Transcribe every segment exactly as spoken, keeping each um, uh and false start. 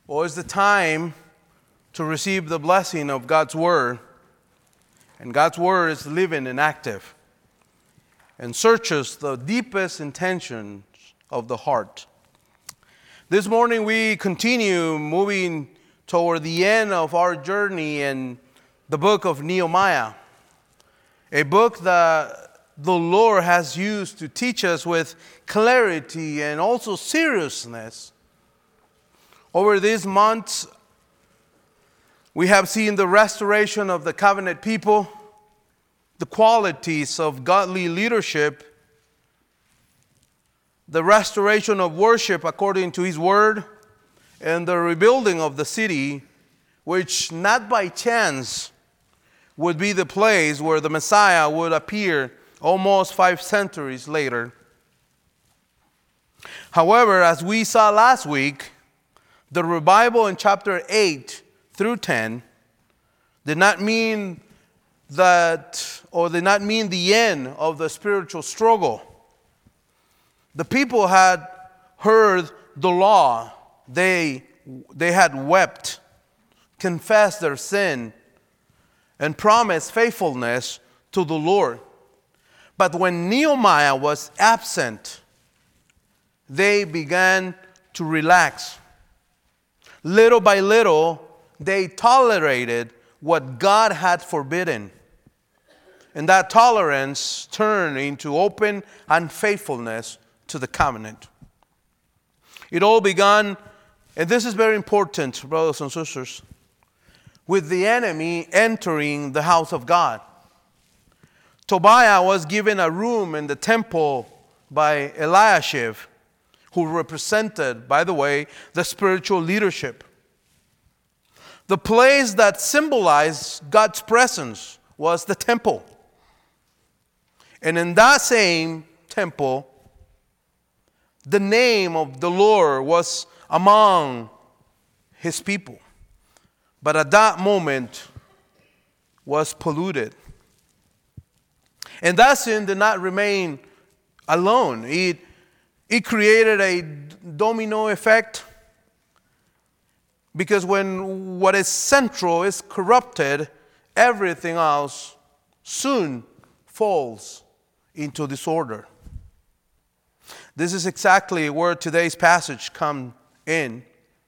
Well, it's the time to receive the blessing of God's Word. And God's Word is living and active and searches the deepest intentions of the heart. This morning we continue moving toward the end of our journey in the book of Nehemiah, a book that the Lord has used to teach us with clarity and also seriousness. Over these months, we have seen the restoration of the covenant people, the qualities of godly leadership, the restoration of worship according to His Word, and the rebuilding of the city, which not by chance would be the place where the Messiah would appear almost five centuries later. However, as we saw last week, the revival in chapter eight through ten did not mean that, or did not mean the end of the spiritual struggle. The people had heard the law. They, they had wept, confessed their sin, and promised faithfulness to the Lord. But when Nehemiah was absent, they began to relax. Little by little, they tolerated what God had forbidden. And that tolerance turned into open unfaithfulness to the covenant. It all began, and this is very important, brothers and sisters, with the enemy entering the house of God. Tobiah was given a room in the temple by Eliashib, who represented, by the way, the spiritual leadership. The place that symbolized God's presence was the temple. And in that same temple, the name of the Lord was among His people. But at that moment was polluted. And that sin did not remain alone. It It created a domino effect, because when what is central is corrupted, everything else soon falls into disorder. This is exactly where today's passage comes in.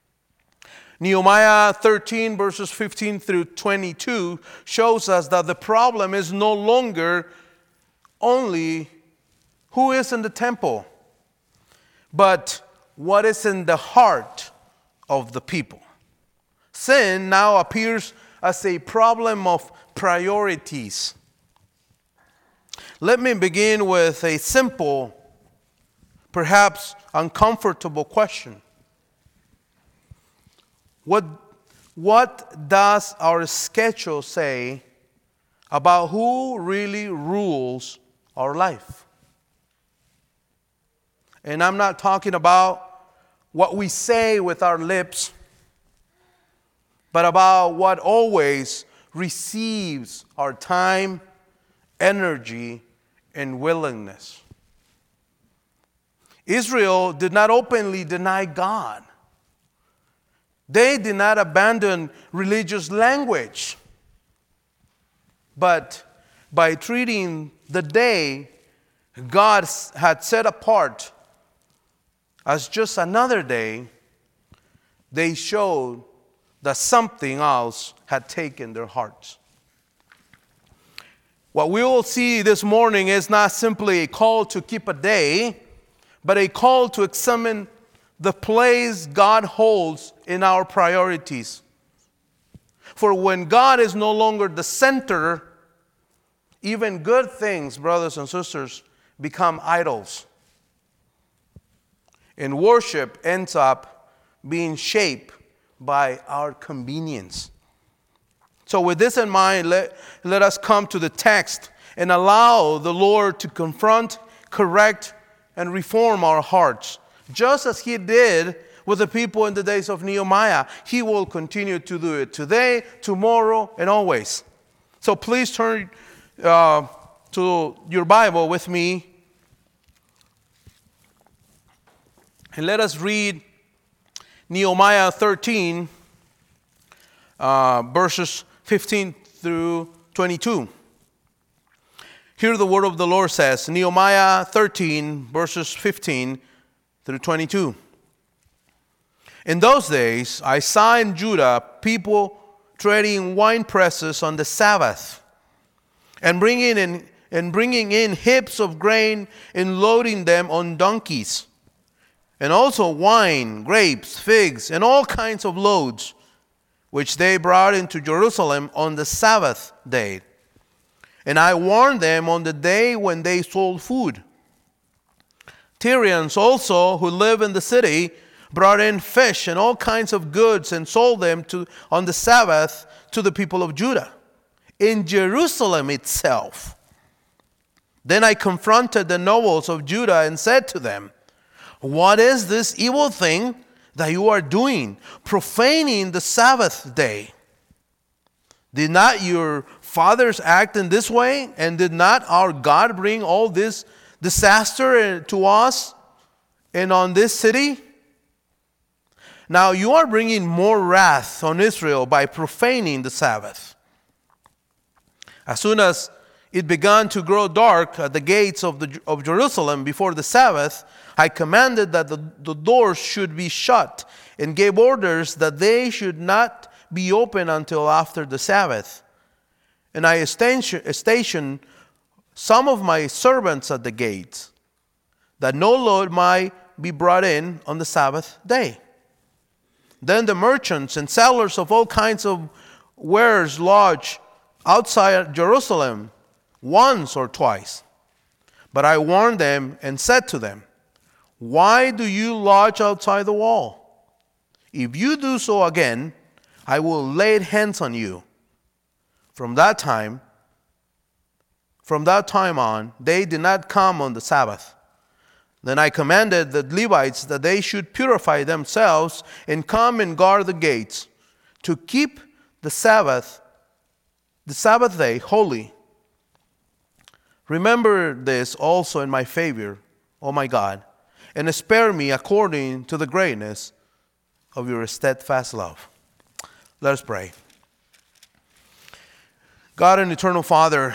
Nehemiah thirteen, verses fifteen through twenty-two, shows us that the problem is no longer only who is in the temple, but what is in the heart of the people. Sin now appears as a problem of priorities. Let me begin with a simple, perhaps uncomfortable question. What, what does our schedule say about who really rules our life? And I'm not talking about what we say with our lips, but about what always receives our time, energy, and willingness. Israel did not openly deny God. They did not abandon religious language. But by treating the day God had set apart as just another day, they showed that something else had taken their hearts. What we will see this morning is not simply a call to keep a day, but a call to examine the place God holds in our priorities. For when God is no longer the center, even good things, brothers and sisters, become idols. And worship ends up being shaped by our convenience. So with this in mind, let, let us come to the text and allow the Lord to confront, correct, and reform our hearts. Just as He did with the people in the days of Nehemiah, He will continue to do it today, tomorrow, and always. So please turn uh, to your Bible with me. And let us read Nehemiah thirteen, uh, verses fifteen through twenty-two. Here the word of the Lord says, Nehemiah thirteen, verses fifteen through twenty-two. In those days, I saw in Judah people treading wine presses on the Sabbath, and bringing in and bringing in heaps of grain and loading them on donkeys, and also wine, grapes, figs, and all kinds of loads, which they brought into Jerusalem on the Sabbath day. And I warned them on the day when they sold food. Tyrians also, who live in the city, brought in fish and all kinds of goods and sold them to, on the Sabbath to the people of Judah, in Jerusalem itself. Then I confronted the nobles of Judah and said to them, what is this evil thing that you are doing, profaning the Sabbath day? Did not your fathers act in this way? And did not our God bring all this disaster to us and on this city? Now you are bringing more wrath on Israel by profaning the Sabbath. As soon as it began to grow dark at the gates of, the, of Jerusalem before the Sabbath, I commanded that the, the doors should be shut and gave orders that they should not be open until after the Sabbath. And I stationed some of my servants at the gates, that no load might be brought in on the Sabbath day. Then the merchants and sellers of all kinds of wares lodged outside Jerusalem once or twice. But I warned them and said to them, why do you lodge outside the wall? If you do so again, I will lay hands on you. From that time, from that time on, they did not come on the Sabbath. Then I commanded the Levites that they should purify themselves and come and guard the gates, to keep the Sabbath, the Sabbath day holy. Remember this also in my favor, O my God, and spare me according to the greatness of your steadfast love. Let us pray. God and eternal Father,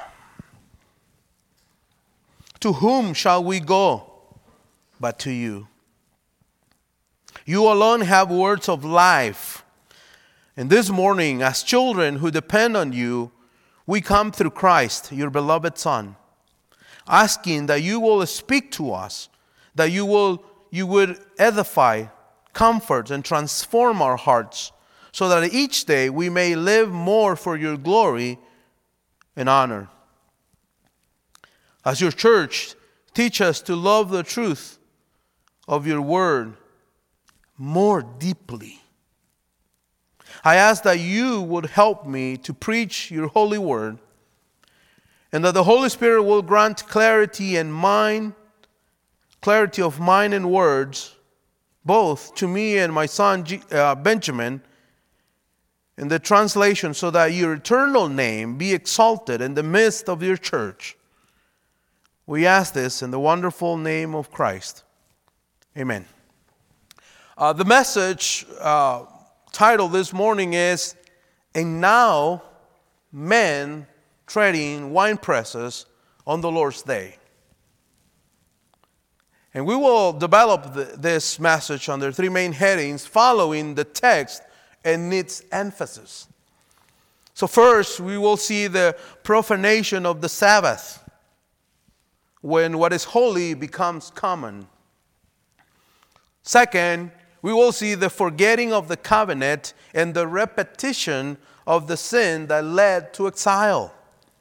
to whom shall we go but to you? You alone have words of life. And this morning, as children who depend on you, we come through Christ, your beloved Son, asking that you will speak to us, that you will you would edify, comfort, and transform our hearts, so that each day we may live more for your glory and honor. As your church, teach us to love the truth of your word more deeply. I ask that you would help me to preach your holy word, and that the Holy Spirit will grant clarity and mind, clarity of mind and words, both to me and my son uh, Benjamin, in the translation, so that your eternal name be exalted in the midst of your church. We ask this in the wonderful name of Christ. Amen. Uh, the message uh, title this morning is, and now men treading wine presses on the Lord's day. And we will develop the, this message under three main headings following the text and its emphasis. So first, we will see the profanation of the Sabbath, when what is holy becomes common. Second, we will see the forgetting of the covenant and the repetition of the sin that led to exile.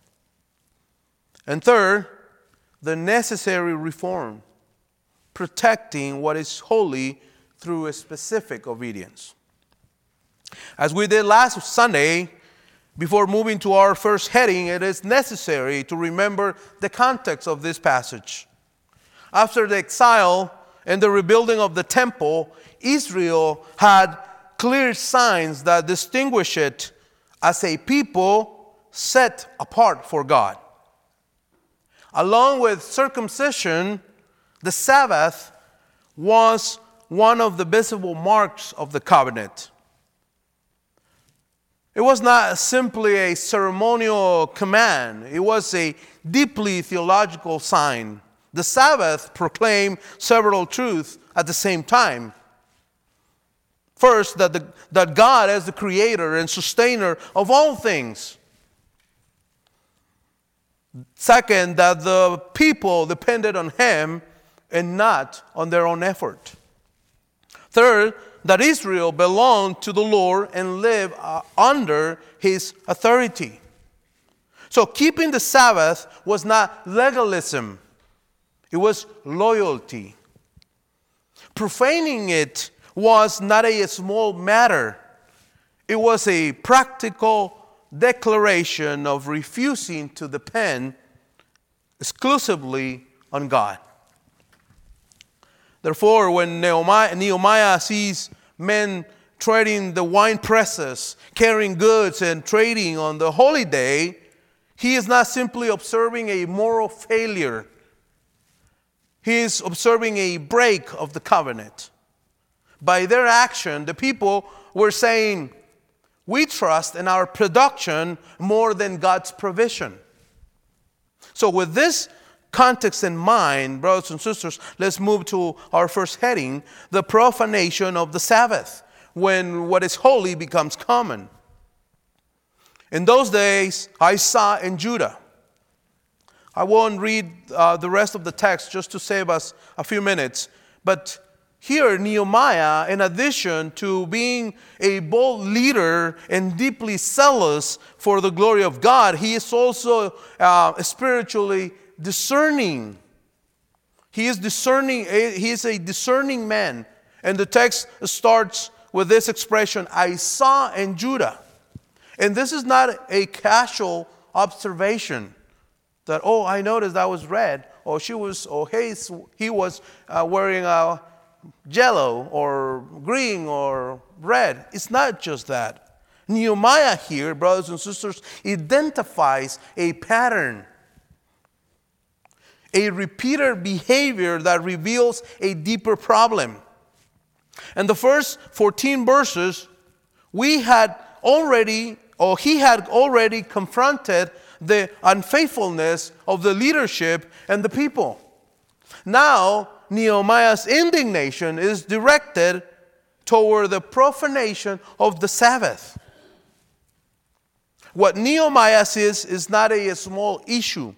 And third, the necessary reform, protecting what is holy through a specific obedience. As we did last Sunday, before moving to our first heading, it is necessary to remember the context of this passage. After the exile and the rebuilding of the temple, Israel had clear signs that distinguish it as a people set apart for God. Along with circumcision, the Sabbath was one of the visible marks of the covenant. It was not simply a ceremonial command. It was a deeply theological sign. The Sabbath proclaimed several truths at the same time. First, that, the, that God is the creator and sustainer of all things. Second, that the people depended on Him and not on their own effort. Third, that Israel belonged to the Lord and lived uh, under His authority. So keeping the Sabbath was not legalism. It was loyalty. Profaning it was not a small matter. It was a practical declaration of refusing to depend exclusively on God. Therefore, when Nehemiah, Nehemiah sees men trading the wine presses, carrying goods and trading on the holy day, he is not simply observing a moral failure. He is observing a break of the covenant. By their action, the people were saying, we trust in our production more than God's provision. So with this context in mind, brothers and sisters, let's move to our first heading, the profanation of the Sabbath, when what is holy becomes common. In those days, I saw in Judah. I won't read uh, the rest of the text just to save us a few minutes, but here, Nehemiah, in addition to being a bold leader and deeply zealous for the glory of God, he is also uh, spiritually discerning. He is discerning. He is a discerning man. And the text starts with this expression, I saw in Judah. And this is not a casual observation that, oh, I noticed that was red, or she was, or he, he was uh, wearing a yellow or green or red. It's not just that. Nehemiah here, brothers and sisters, identifies a pattern, a repeated behavior that reveals a deeper problem. In the first fourteen verses, we had already, or he had already confronted the unfaithfulness of the leadership and the people. Now, Nehemiah's indignation is directed toward the profanation of the Sabbath. What Nehemiah says is not a small issue.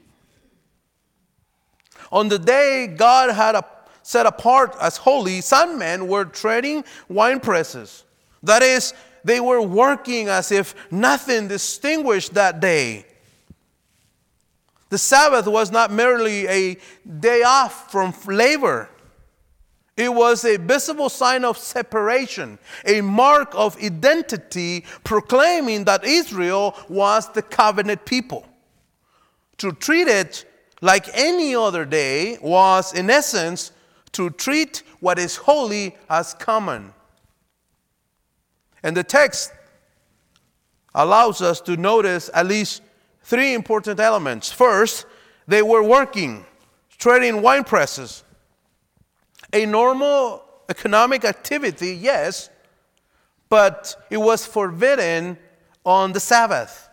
On the day God had a, set apart as holy, some men were trading wine presses. That is, they were working as if nothing distinguished that day. The Sabbath was not merely a day off from labor. It was a visible sign of separation, a mark of identity proclaiming that Israel was the covenant people. To treat it like any other day was, in essence, to treat what is holy as common. And the text allows us to notice at least three important elements. First, they were working, trading wine presses. A normal economic activity, yes, but it was forbidden on the Sabbath.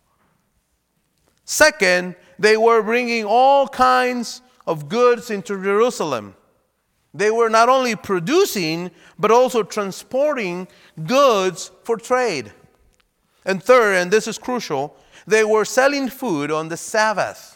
Second, they were bringing all kinds of goods into Jerusalem. They were not only producing, but also transporting goods for trade. And third, and this is crucial, they were selling food on the Sabbath.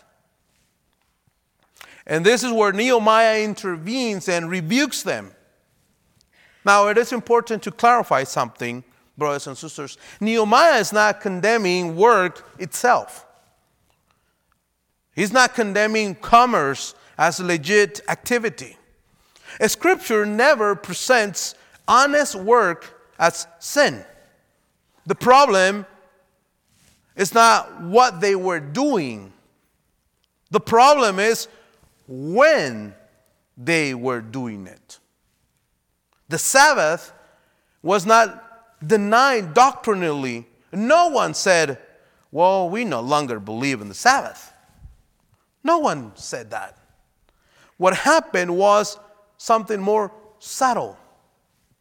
And this is where Nehemiah intervenes and rebukes them. Now, it is important to clarify something, brothers and sisters. Nehemiah is not condemning work itself. He's not condemning commerce as a legit activity. Scripture never presents honest work as sin. The problem is not what they were doing. The problem is when they were doing it. The Sabbath was not denied doctrinally. No one said, well, we no longer believe in the Sabbath. No one said that. What happened was something more subtle.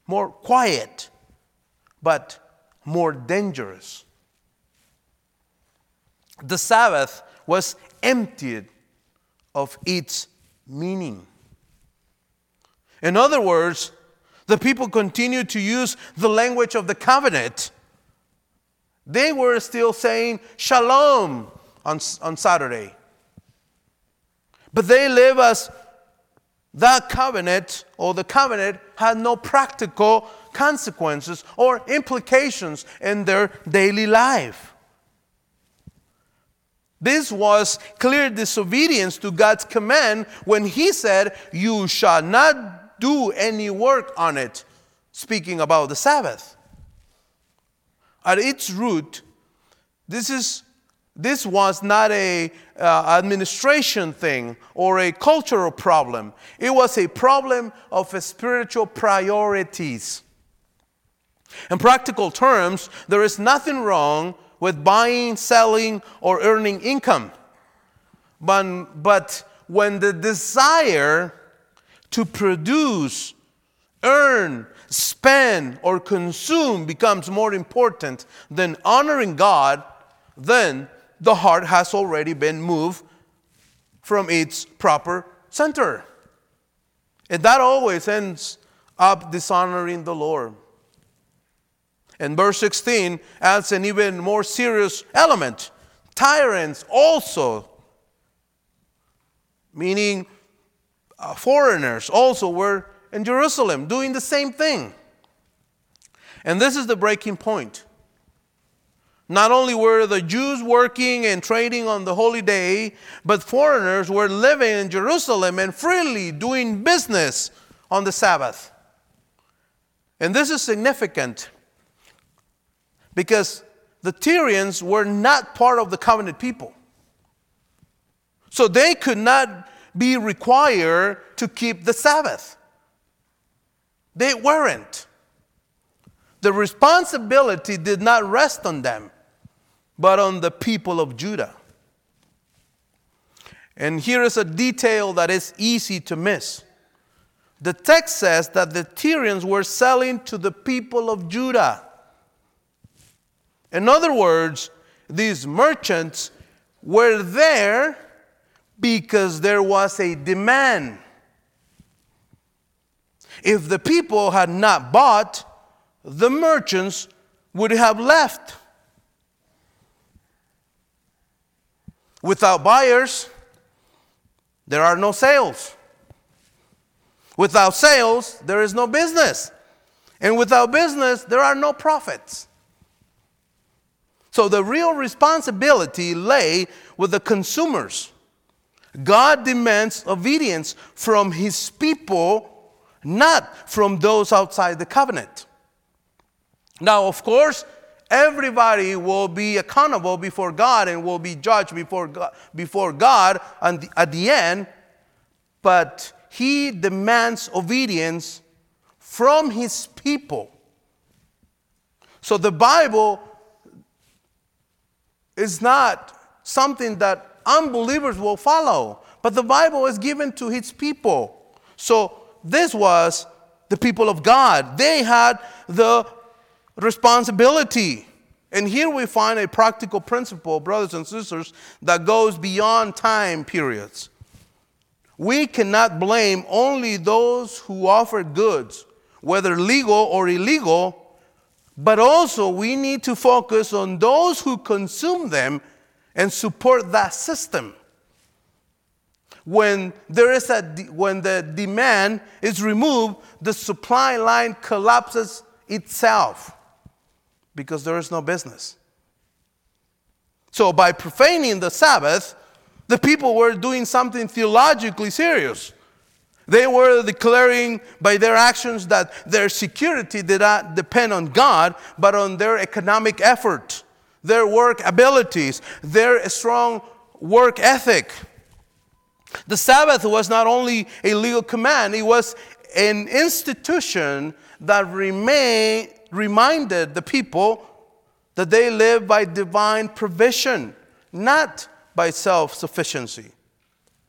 more quiet, but more dangerous. The Sabbath was emptied of its meaning. In other words, the people continued to use the language of the covenant. They were still saying shalom on, on Saturday. But they live as that covenant, or the covenant, had no practical consequences or implications in their daily life. This was clear disobedience to God's command when He said, "You shall not do any work on it," speaking about the Sabbath. At its root, this is this was not a uh, administration thing or a cultural problem. It was a problem of a spiritual priorities. In practical terms, there is nothing wrong with buying, selling, or earning income. But, but when the desire to produce, earn, spend, or consume becomes more important than honoring God, then the heart has already been moved from its proper center. And that always ends up dishonoring the Lord. And verse sixteen adds an even more serious element. Tyrants also, meaning uh, foreigners, also were in Jerusalem doing the same thing. And this is the breaking point. Not only were the Jews working and trading on the holy day, but foreigners were living in Jerusalem and freely doing business on the Sabbath. And this is significant because the Tyrians were not part of the covenant people. So they could not be required to keep the Sabbath. They weren't. The responsibility did not rest on them, but on the people of Judah. And here is a detail that is easy to miss. The text says that the Tyrians were selling to the people of Judah. In other words, these merchants were there because there was a demand. If the people had not bought, the merchants would have left. Without buyers, there are no sales. Without sales, there is no business. And without business, there are no profits. So the real responsibility lay with the consumers. God demands obedience from His people, not from those outside the covenant. Now, of course, everybody will be accountable before God and will be judged before God, before God at the end, but He demands obedience from His people. So the Bible is not something that unbelievers will follow, but the Bible is given to His people. So this was the people of God. They had the responsibility. And here we find a practical principle, brothers and sisters, that goes beyond time periods. We cannot blame only those who offer goods, whether legal or illegal, but also we need to focus on those who consume them and support that system. When there is a when the demand is removed, the supply line collapses itself because there is no business. So by profaning the Sabbath, the people were doing something theologically serious. They were declaring by their actions that their security did not depend on God, but on their economic effort, their work abilities, their strong work ethic. The Sabbath was not only a legal command, it was an institution that remained, reminded the people that they live by divine provision, not by self-sufficiency.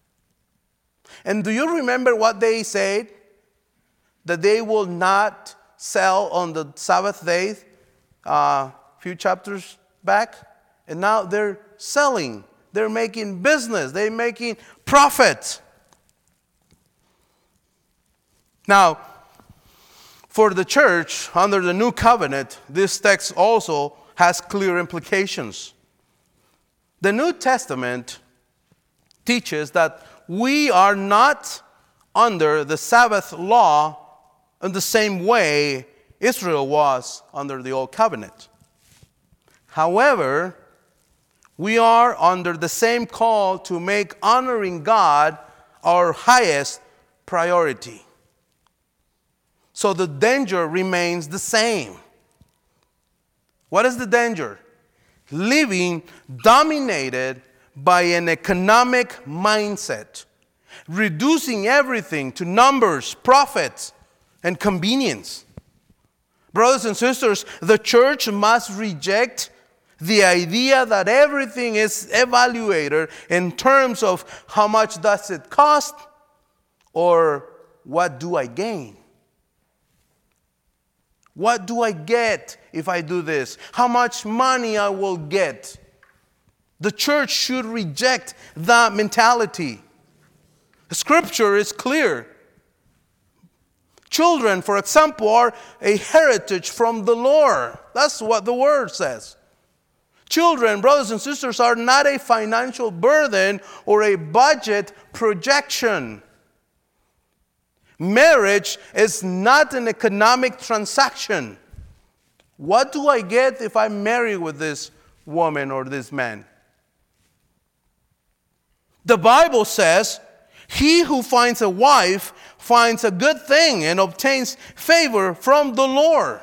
And do you remember what they said? That they will not sell on the Sabbath day a uh, few chapters back, and now they're selling. They're making business. They're making profit. Now, for the church under the new covenant, this text also has clear implications. The New Testament teaches that we are not under the Sabbath law in the same way Israel was under the Old Covenant. However, we are under the same call to make honoring God our highest priority. So the danger remains the same. What is the danger? Living dominated by an economic mindset, reducing everything to numbers, profits, and convenience. Brothers and sisters, the church must reject the idea that everything is evaluated in terms of how much does it cost or what do I gain. What do I get if I do this? How much money I will get? The church should reject that mentality. The scripture is clear. Children, for example, are a heritage from the Lord. That's what the word says. Children, brothers and sisters, are not a financial burden or a budget projection. Marriage is not an economic transaction. What do I get if I marry with this woman or this man? The Bible says, he who finds a wife finds a good thing and obtains favor from the Lord.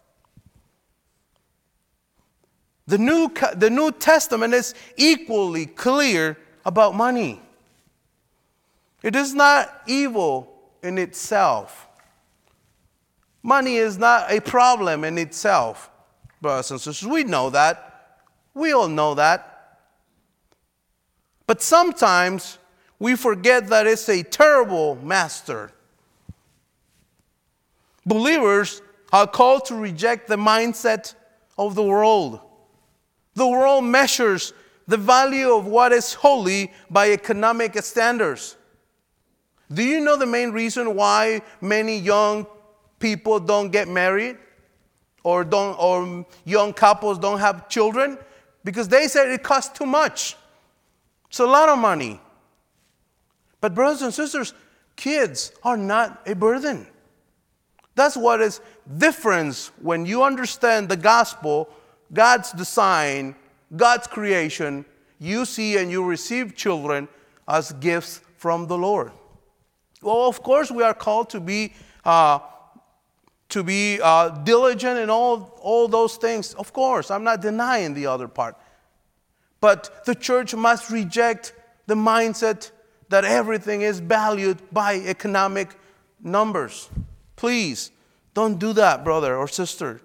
The New, the New Testament is equally clear about money. It is not evil in itself. Money is not a problem in itself, brothers and sisters. We know that. We all know that. But sometimes we forget that it's a terrible master. Believers are called to reject the mindset of the world. The world measures the value of what is holy by economic standards. Do you know the main reason why many young people don't get married or don't or young couples don't have children? Because they say it costs too much. It's a lot of money. But brothers and sisters, kids are not a burden. That's what is difference when you understand the gospel, God's design, God's creation. You see and you receive children as gifts from the Lord. Well, of course, we are called to be uh, to be uh, diligent in all, all those things. Of course, I'm not denying the other part. But the church must reject the mindset that everything is valued by economic numbers. Please, don't do that, brother or sister.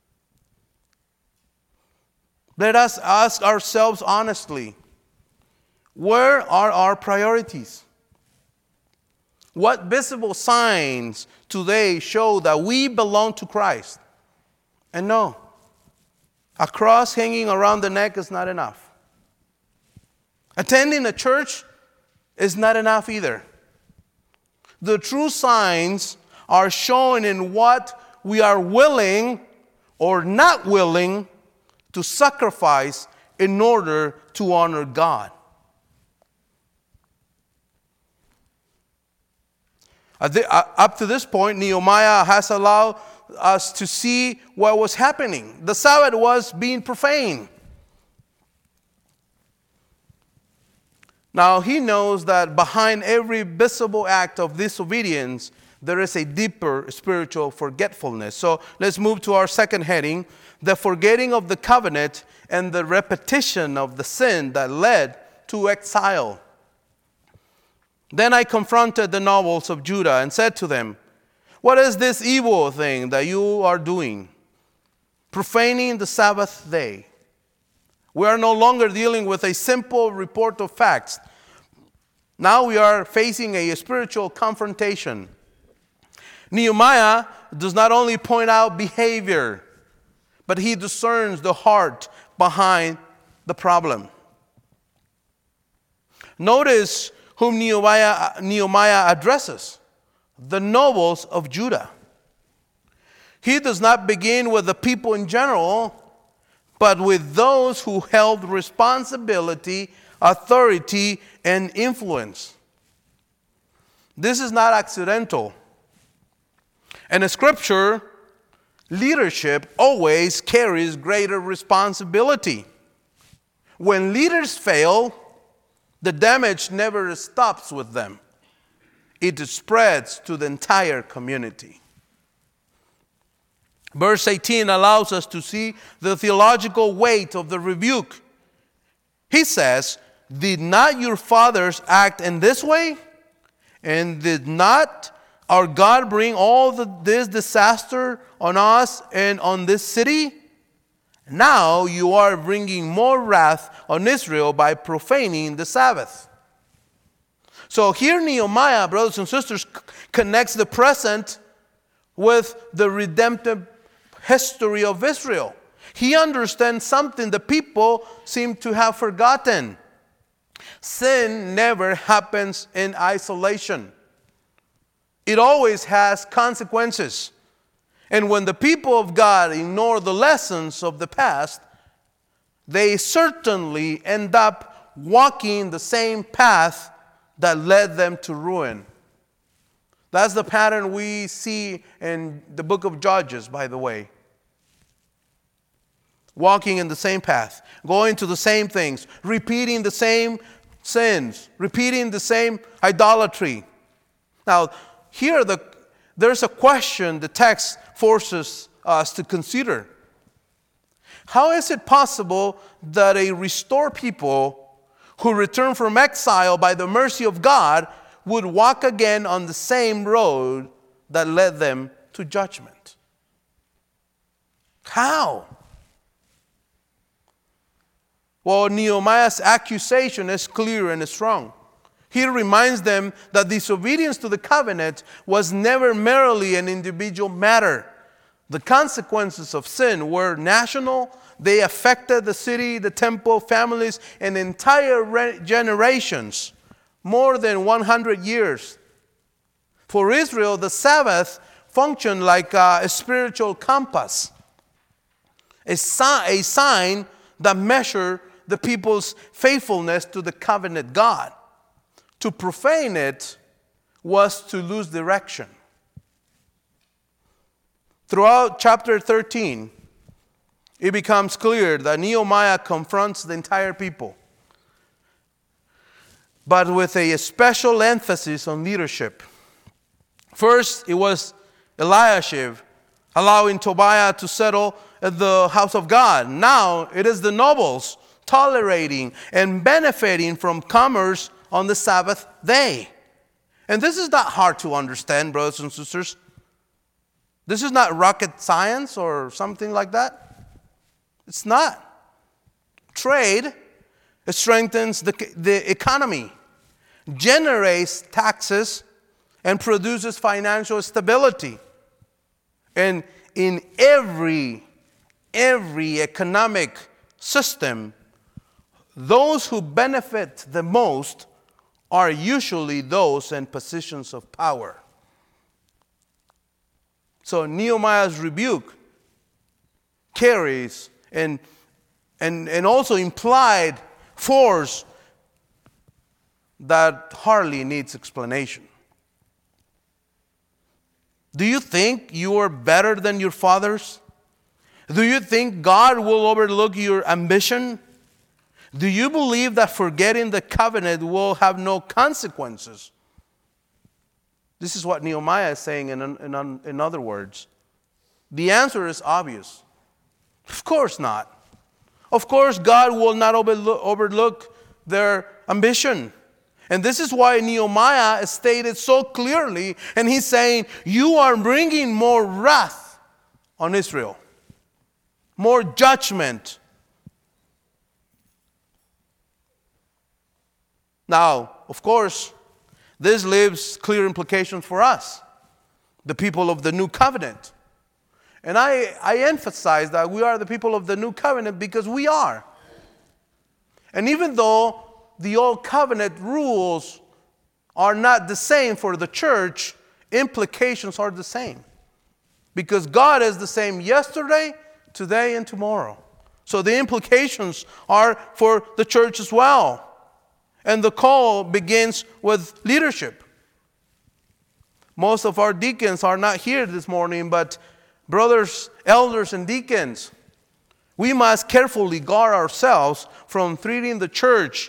Let us ask ourselves honestly, where are our priorities? What visible signs today show that we belong to Christ? And no, a cross hanging around the neck is not enough. Attending a church is not enough either. The true signs are shown in what we are willing or not willing to sacrifice in order to honor God. Up to this point, Nehemiah has allowed us to see what was happening. The Sabbath was being profaned. Now, he knows that behind every visible act of disobedience, there is a deeper spiritual forgetfulness. So let's move to our second heading, the forgetting of the covenant and the repetition of the sin that led to exile. Then I confronted the nobles of Judah and said to them, what is this evil thing that you are doing? Profaning the Sabbath day. We are no longer dealing with a simple report of facts. Now we are facing a spiritual confrontation. Nehemiah does not only point out behavior, but he discerns the heart behind the problem. Notice whom Nehemiah, Nehemiah addresses: the nobles of Judah. He does not begin with the people in general, but with those who held responsibility, authority, and influence. This is not accidental. In Scripture, leadership always carries greater responsibility. When leaders fail, the damage never stops with them. It spreads to the entire community. Verse eighteen allows us to see the theological weight of the rebuke. He says, "Did not your fathers act in this way? And did not our God bring all the, this disaster on us and on this city? Now you are bringing more wrath on Israel by profaning the Sabbath." So here Nehemiah, brothers and sisters, connects the present with the redemptive history of Israel. He understands something the people seem to have forgotten. Sin never happens in isolation. It always has consequences. And when the people of God ignore the lessons of the past, they certainly end up walking the same path that led them to ruin. That's the pattern we see in the book of Judges, by the way. Walking in the same path, going to the same things, repeating the same sins, repeating the same idolatry. Now, here the, there's a question the text forces us to consider. How is it possible that a restored people who return from exile by the mercy of God would walk again on the same road that led them to judgment? How? Well, Nehemiah's accusation is clear and strong. He reminds them that disobedience to the covenant was never merely an individual matter. The consequences of sin were national. They affected the city, the temple, families, and entire re- generations, more than one hundred years. For Israel, the Sabbath functioned like a, a spiritual compass, a, si- a sign that measured the people's faithfulness to the covenant God. To profane it was to lose direction. Throughout chapter thirteen, it becomes clear that Nehemiah confronts the entire people, but with a special emphasis on leadership. First, it was Eliashib allowing Tobiah to settle at the house of God. Now, it is the nobles tolerating and benefiting from commerce on the Sabbath day. And this is not hard to understand, brothers and sisters. This is not rocket science or something like that. It's not. Trade, it strengthens the, the economy, generates taxes, and produces financial stability. And in every, every economic system, those who benefit the most are usually those in positions of power. So Nehemiah's rebuke carries and, and, and also implied force that hardly needs explanation. Do you think you are better than your fathers? Do you think God will overlook your ambition? Do you believe that forgetting the covenant will have no consequences? This is what Nehemiah is saying in, in, in other words. The answer is obvious. Of course not. Of course, God will not overlook, overlook their ambition. And this is why Nehemiah stated so clearly, and he's saying, you are bringing more wrath on Israel, more judgment. Now, of course, this leaves clear implications for us. the people of the new covenant. And I, I emphasize that we are the people of the new covenant because we are. And even though the old covenant rules are not the same for the church, implications are the same. Because God is the same yesterday, today, and tomorrow. So the implications are for the church as well. And the call begins with leadership. Most of our deacons are not here this morning, but brothers, elders, and deacons, we must carefully guard ourselves from treating the church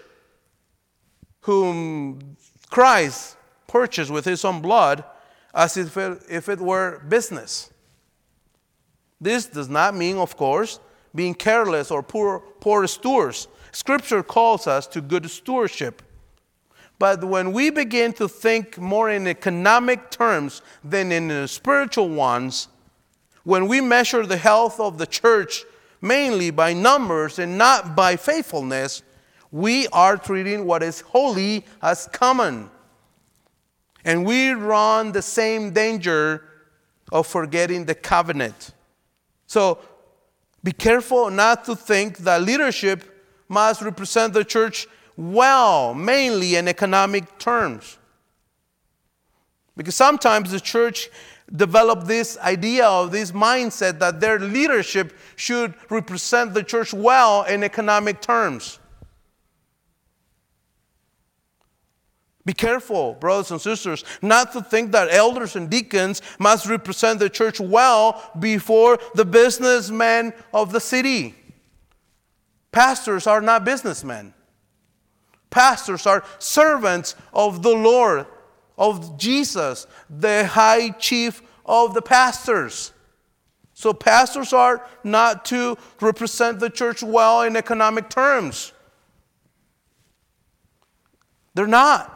whom Christ purchased with his own blood as if it, if it were business. This does not mean, of course, being careless or poor, poor stewards. Scripture calls us to good stewardship. But when we begin to think more in economic terms than in the spiritual ones, when we measure the health of the church mainly by numbers and not by faithfulness, we are treating what is holy as common. And we run the same danger of forgetting the covenant. So be careful not to think that leadership must represent the church well, mainly in economic terms. Because sometimes the church develop this idea of this mindset that their leadership should represent the church well in economic terms. Be careful, brothers and sisters, not to think that elders and deacons must represent the church well before the businessmen of the city. Pastors are not businessmen. Pastors are servants of the Lord, of Jesus, the high chief of the pastors. So pastors are not to represent the church well in economic terms. They're not.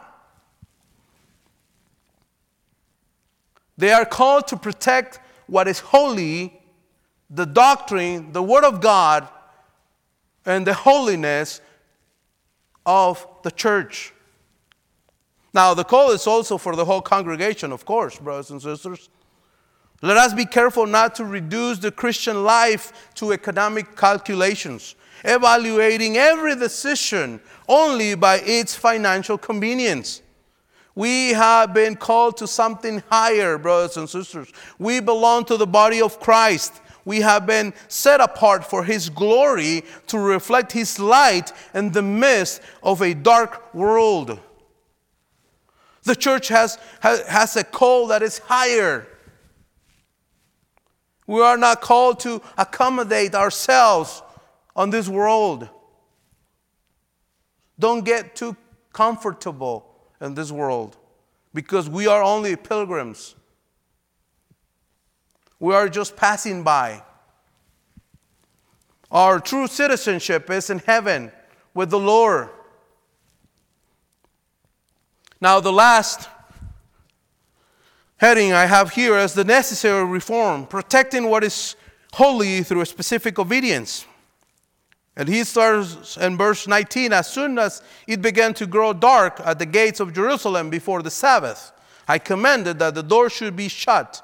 They are called to protect what is holy, the doctrine, the Word of God, and the holiness of the church. Now, the call is also for the whole congregation, of course, brothers and sisters. Let us be careful not to reduce the Christian life to economic calculations, evaluating every decision only by its financial convenience. We have been called to something higher, brothers and sisters. We belong to the body of Christ. We have been set apart for His glory to reflect His light in the midst of a dark world. The church has, has, has a call that is higher. We are not called to accommodate ourselves on this world. Don't get too comfortable in this world, because we are only pilgrims. We are just passing by. Our true citizenship is in heaven with the Lord. Now, the last heading I have here is the necessary reform, protecting what is holy through a specific obedience. And he starts in verse nineteen, as soon as it began to grow dark at the gates of Jerusalem before the Sabbath, I commanded that the door should be shut.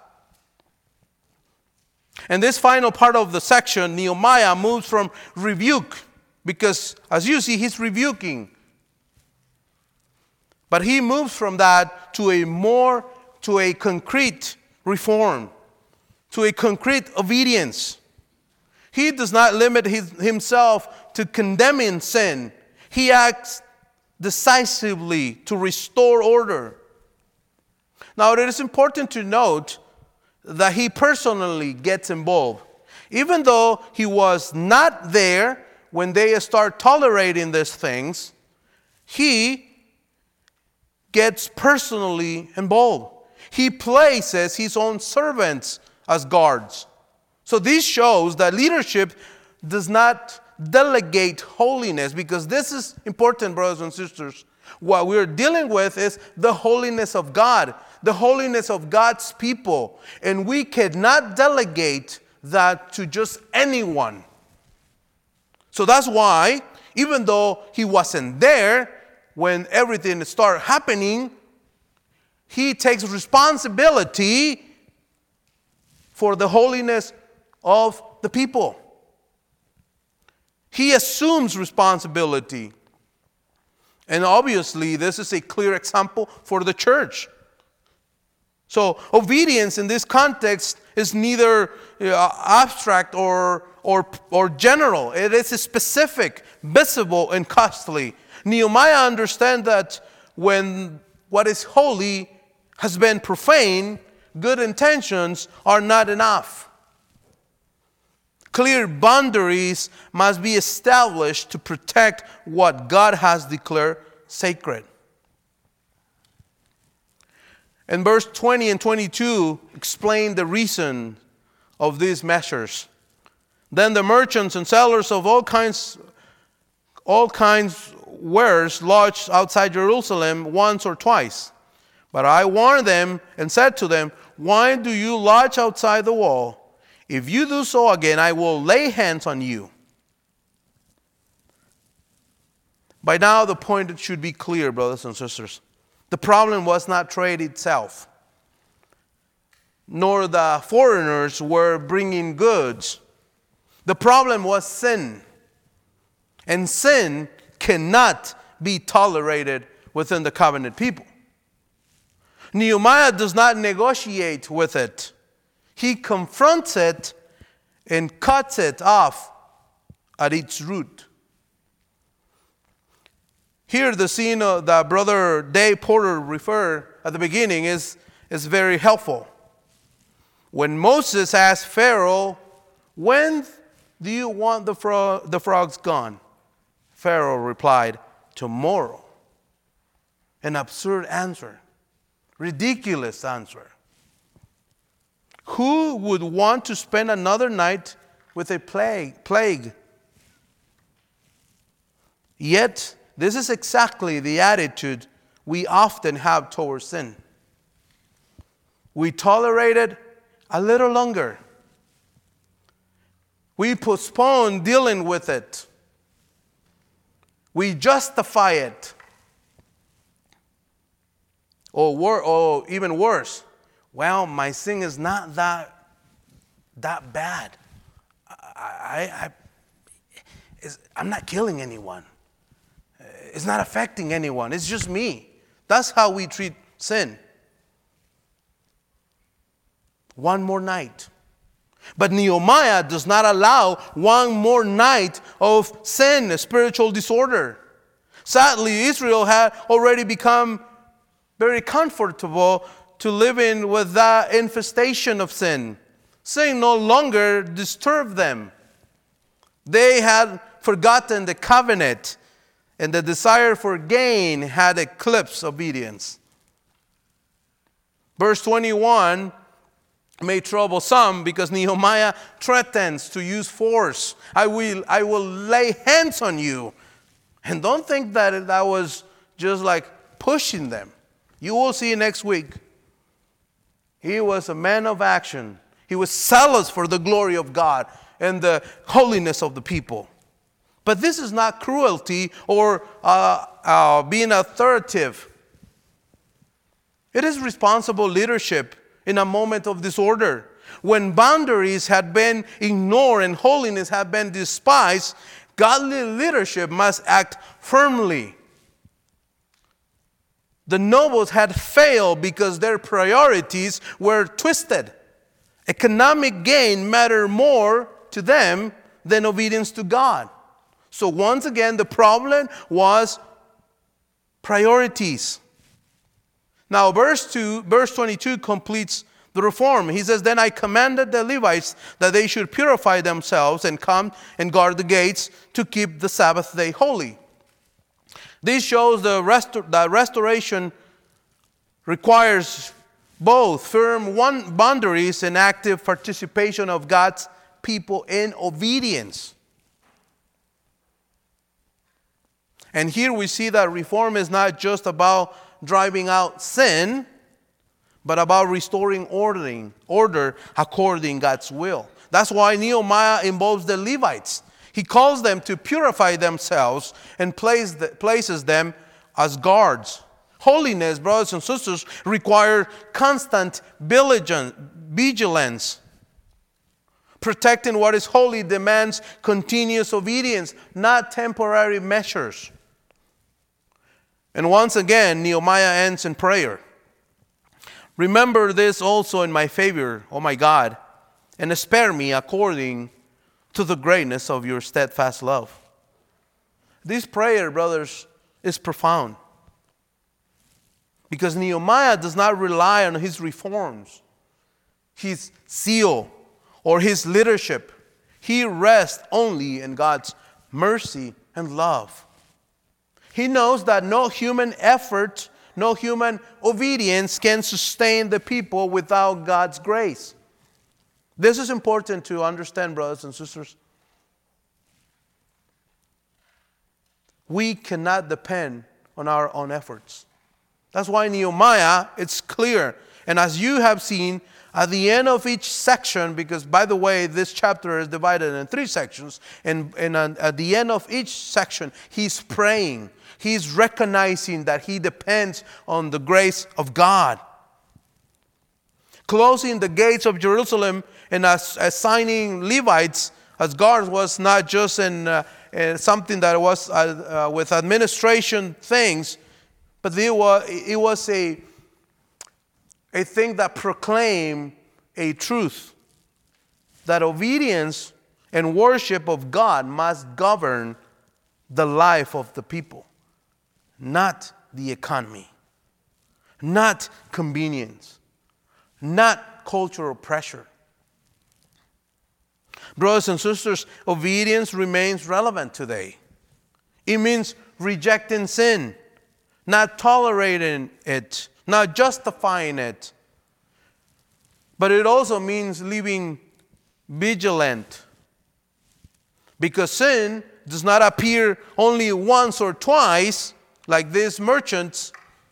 And this final part of the section, Nehemiah moves from rebuke, because as you see, he's rebuking. But he moves from that to a more, to a concrete reform, to a concrete obedience. He does not limit his, himself to condemning sin. He acts decisively to restore order. Now, it is important to note that he personally gets involved. Even though he was not there when they start tolerating these things, he gets personally involved. He places his own servants as guards. So this shows that leadership does not delegate holiness, because this is important, brothers and sisters. What we're dealing with is the holiness of God, the holiness of God's people. And we cannot delegate that to just anyone. So that's why, even though he wasn't there when everything started happening, he takes responsibility for the holiness of the people. He assumes responsibility. And obviously, this is a clear example for the church. So, obedience in this context is neither uh, abstract or, or, or general. It is specific, visible, and costly. Nehemiah understands that when what is holy has been profaned, good intentions are not enough. Clear boundaries must be established to protect what God has declared sacred. And verse twenty and twenty-two explain the reason of these measures. Then the merchants and sellers of all kinds, all kinds wares lodged outside Jerusalem once or twice. But I warned them and said to them, why do you lodge outside the wall? If you do so again, I will lay hands on you. By now, the point should be clear, brothers and sisters. The problem was not trade itself, nor the foreigners were bringing goods. The problem was sin. And sin cannot be tolerated within the covenant people. Nehemiah does not negotiate with it. He confronts it and cuts it off at its root. Here, the scene that Brother Dave Porter referred at the beginning is, is very helpful. When Moses asked Pharaoh, when do you want the, fro- the frogs gone? Pharaoh replied, tomorrow. An absurd answer. Ridiculous answer. Who would want to spend another night with a plague? plague? Yet, this is exactly the attitude we often have towards sin. We tolerate it a little longer. We postpone dealing with it. We justify it. Or, wor- or even worse, well, my sin is not that, that bad. I, I, I, it's, I'm not killing anyone. It's not affecting anyone. It's just me. That's how we treat sin. One more night. But Nehemiah does not allow one more night of sin, spiritual disorder. Sadly, Israel had already become very comfortable to living with that infestation of sin. Sin no longer disturbed them. They had forgotten the covenant, and the desire for gain had eclipsed obedience. Verse twenty-one may trouble some because Nehemiah threatens to use force. I will, I will lay hands on you. And don't think that that was just like pushing them. You will see next week. He was a man of action. He was zealous for the glory of God and the holiness of the people. But this is not cruelty or uh, uh, being authoritative. It is responsible leadership in a moment of disorder. When boundaries had been ignored and holiness had been despised, godly leadership must act firmly. The nobles had failed because their priorities were twisted. Economic gain mattered more to them than obedience to God. So once again, the problem was priorities. Now, verse two, verse twenty-two completes the reform. He says, then I commanded the Levites that they should purify themselves and come and guard the gates to keep the Sabbath day holy. This shows the, restor- the restoration requires both firm one boundaries and active participation of God's people in obedience. And here we see that reform is not just about driving out sin, but about restoring ordering, order according to God's will. That's why Nehemiah involves the Levites. He calls them to purify themselves and place the, places them as guards. Holiness, brothers and sisters, requires constant vigilance. protecting what is holy demands continuous obedience, not temporary measures. And once again, Nehemiah ends in prayer. Remember this also in my favor, O my God, and spare me according to the greatness of your steadfast love. This prayer, brothers, is profound. Because Nehemiah does not rely on his reforms, his zeal, or his leadership. He rests only in God's mercy and love. He knows that no human effort, no human obedience can sustain the people without God's grace. This is important to understand, brothers and sisters. We cannot depend on our own efforts. That's why Nehemiah, it's clear. And as you have seen, at the end of each section, because by the way, this chapter is divided in three sections, and, and at the end of each section, he's praying. He's recognizing that he depends on the grace of God. Closing the gates of Jerusalem and as, assigning Levites as guards was not just in, uh, in something that was uh, uh, with administration things, but it was, it was a, a thing that proclaimed a truth, that obedience and worship of God must govern the life of the people, not the economy, not convenience, not cultural pressure. Brothers and sisters, obedience remains relevant today. It means rejecting sin, not tolerating it, not justifying it. But it also means living vigilant. Because sin does not appear only once or twice, like these merchants.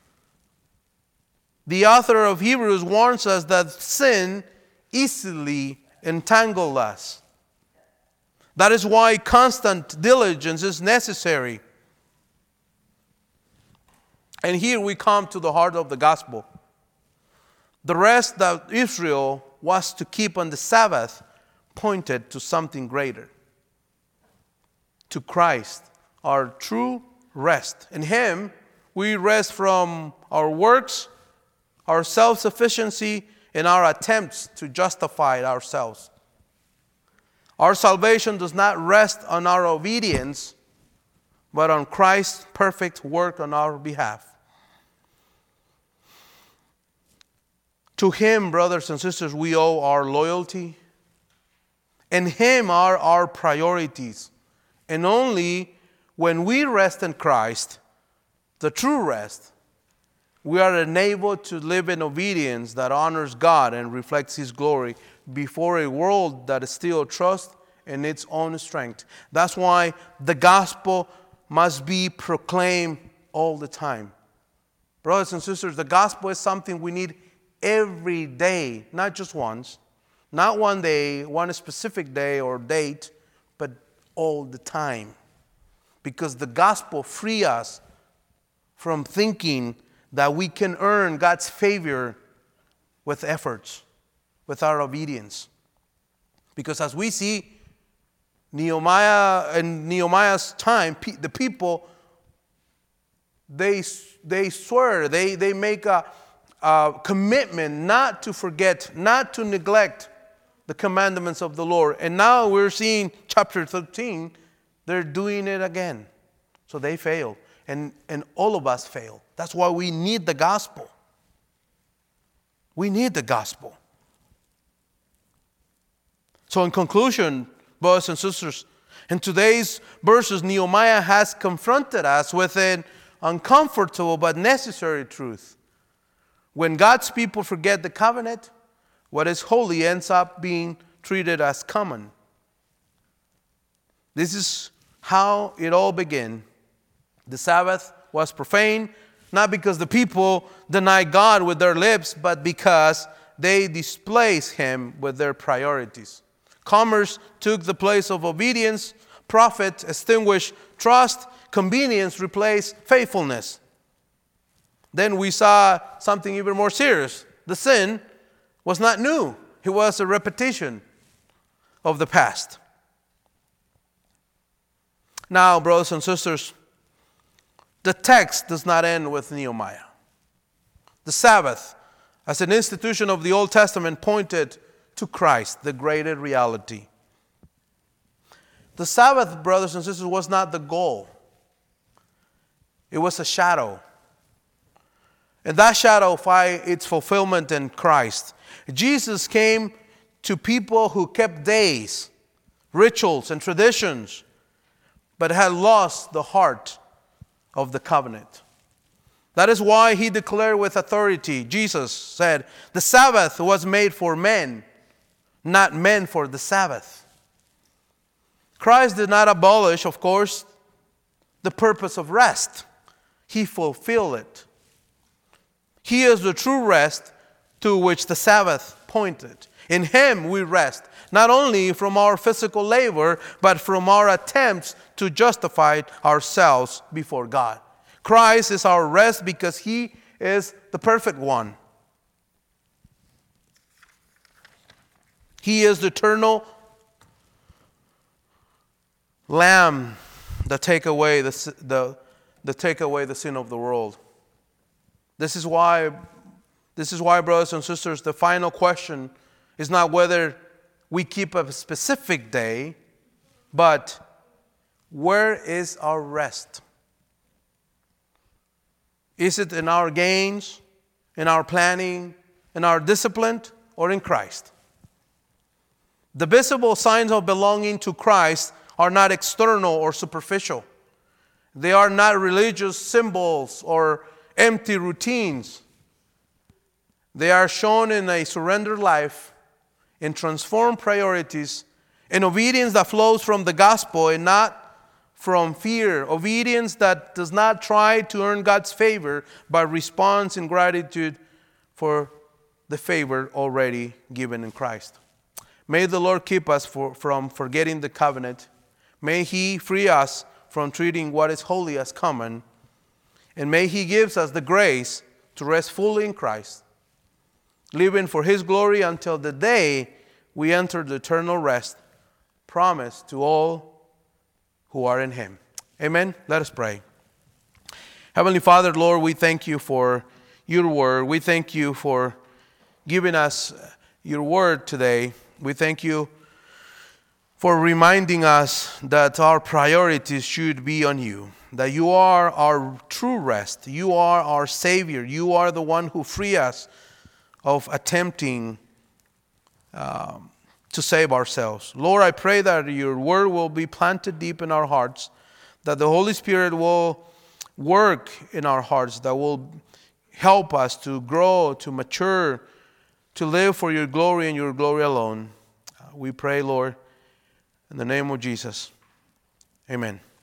The author of Hebrews warns us that sin easily entangles us. That is why constant diligence is necessary. And here we come to the heart of the gospel. The rest that Israel was to keep on the Sabbath pointed to something greater, to Christ, our true rest. In Him, we rest from our works, our self-sufficiency, and our attempts to justify ourselves. Our salvation does not rest on our obedience, but on Christ's perfect work on our behalf. To Him, brothers and sisters, we owe our loyalty. In Him are our priorities. And only when we rest in Christ, the true rest, we are enabled to live in obedience that honors God and reflects His glory before a world that still trusts in its own strength. That's why the gospel must be proclaimed all the time. Brothers and sisters, the gospel is something we need every day, not just once, not one day, one specific day or date, but all the time. Because the gospel frees us from thinking that we can earn God's favor with efforts, with our obedience. Because as we see, Nehemiah, in Nehemiah's time, the people, they, they swear, they, they make a, a commitment not to forget, not to neglect the commandments of the Lord. And now we're seeing chapter thirteen, they're doing it again. So they fail. And, and all of us fail. That's why we need the gospel. We need the gospel. So in conclusion, brothers and sisters, in today's verses, Nehemiah has confronted us with an uncomfortable but necessary truth. When God's people forget the covenant, what is holy ends up being treated as common. This is how it all began. The Sabbath was profaned, not because the people denied God with their lips, but because they displaced Him with their priorities. Commerce took the place of obedience. Profit extinguished trust. Convenience replaced faithfulness. Then we saw something even more serious. The sin was not new. It was a repetition. of the past. Now, brothers and sisters, the text does not end with Nehemiah. The Sabbath, as an institution of the Old Testament, pointed to Christ, the greater reality. The Sabbath, brothers and sisters, was not the goal. It was a shadow. And that shadow finds its fulfillment in Christ. Jesus came to people who kept days, rituals, and traditions, but had lost the heart of the covenant. That is why he declared with authority, Jesus said, the Sabbath was made for men, not men for the Sabbath. Christ did not abolish, of course, the purpose of rest. He fulfilled it. He is the true rest to which the Sabbath pointed. In Him we rest, not only from our physical labor, but from our attempts to justify ourselves before God. Christ is our rest because He is the perfect one. He is the eternal Lamb that take away the, the, that take away the sin of the world. This is why, this is why, brothers and sisters, the final question is not whether we keep a specific day, but where is our rest? Is it in our gains, in our planning, in our discipline, or in Christ? The visible signs of belonging to Christ are not external or superficial. They are not religious symbols or empty routines. They are shown in a surrendered life, in transformed priorities, in obedience that flows from the gospel and not from fear. Obedience that does not try to earn God's favor, but responds in gratitude for the favor already given in Christ. May the Lord keep us for, from forgetting the covenant. May He free us from treating what is holy as common. And may He give us the grace to rest fully in Christ, living for His glory until the day we enter the eternal rest promised to all who are in Him. Amen. Let us pray. Heavenly Father, Lord, we thank You for Your word. We thank You for giving us Your word today. We thank You for reminding us that our priorities should be on You, that You are our true rest. You are our Savior. You are the one who frees us of attempting um, to save ourselves. Lord, I pray that Your word will be planted deep in our hearts, that the Holy Spirit will work in our hearts, that will help us to grow, to mature, to live for Your glory and Your glory alone. Uh, we pray, Lord, in the name of Jesus. Amen.